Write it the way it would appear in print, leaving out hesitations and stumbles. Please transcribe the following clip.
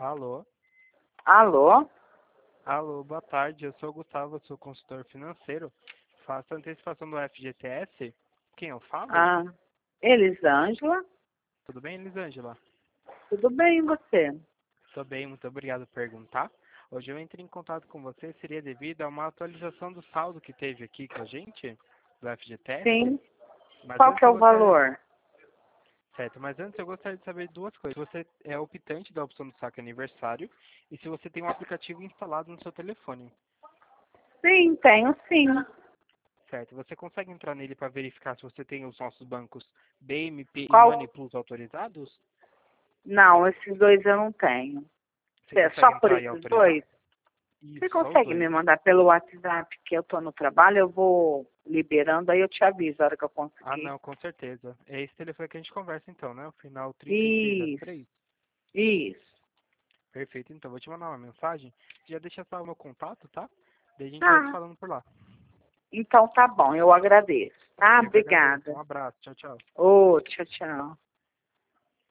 Alô? Alô? Alô, boa tarde. Eu sou o Gustavo, sou consultor financeiro. Faço antecipação do FGTS. Quem eu falo? Ah, Elisângela? Tudo bem, Elisângela? Tudo bem, e você? Tudo bem, muito obrigado por perguntar. Hoje eu entrei em contato com você, seria devido a uma atualização do saldo que teve aqui com a gente, do FGTS. Sim. Mas Qual antes que é eu o gostaria... valor? Certo, mas antes eu gostaria de saber duas coisas. Se você é optante da opção do saque aniversário e se você tem um aplicativo instalado no seu telefone. Sim, tenho sim. Certo. Você consegue entrar nele para verificar se você tem os nossos bancos BMP e Money Qual? Plus autorizados? Não, esses dois eu não tenho. Você É consegue só por entrar e esses autorizar? dois? Você Isso, só os consegue dois. me mandar pelo WhatsApp que eu tô no trabalho? Eu vou liberando, aí eu te aviso a hora que eu Ah, conseguir. não, com certeza. É esse telefone que a gente conversa então, né? O final Isso, 3603. isso. Perfeito, então vou te mandar uma mensagem. Já deixa só o meu contato, tá? Daí a gente vai se Ah, falando por lá. então tá bom, eu agradeço. Tá? Eu que agradeço. Obrigada. Um abraço. Tchau, tchau. Ô, tchau, tchau.